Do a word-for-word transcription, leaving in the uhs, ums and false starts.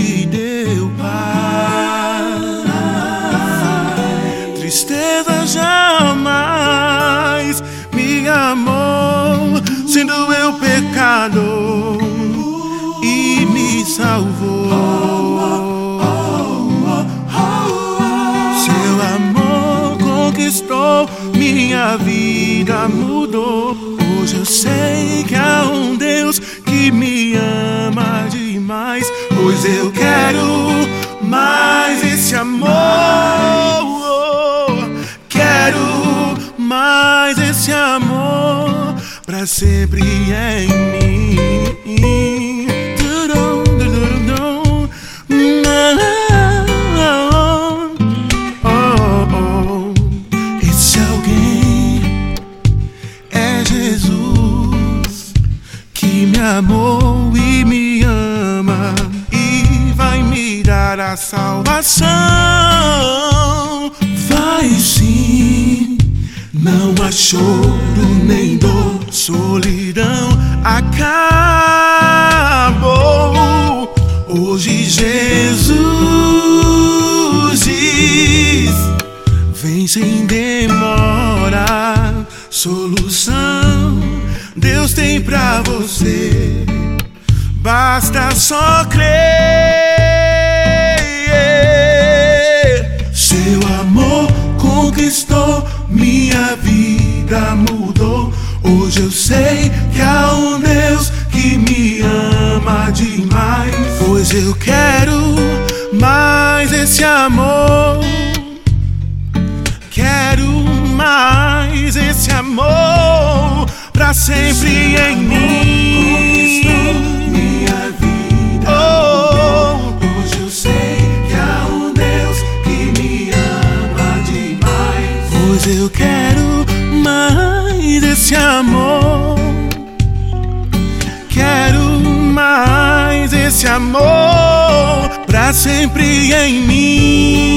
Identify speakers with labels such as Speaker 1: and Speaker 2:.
Speaker 1: me deu paz. Tristeza jamais me amou, sendo eu pecador, e me salvou. Seu amor conquistou minha vida, mudou. Hoje eu sei que há um Deus que me ama demais, pois eu quero mais esse amor. Quero mais esse amor pra sempre em mim. Esse alguém é Jesus, que me amou e me ama e vai me dar a salvação. Vai sim, não há choro nem dor, solidão acabou. Hoje Jesus diz: vem sem demora, solução Deus tem pra você, basta só crer. Seu amor conquistou minha vida, mudou. Hoje eu sei que há um Deus que me ama demais, pois eu quero mais esse amor. Quero mais esse amor pra sempre em mim.
Speaker 2: Minha vida
Speaker 1: oh.
Speaker 2: Hoje eu sei que há um Deus que me ama demais,
Speaker 1: pois eu quero mais esse amor. Quero mais esse amor pra sempre em mim.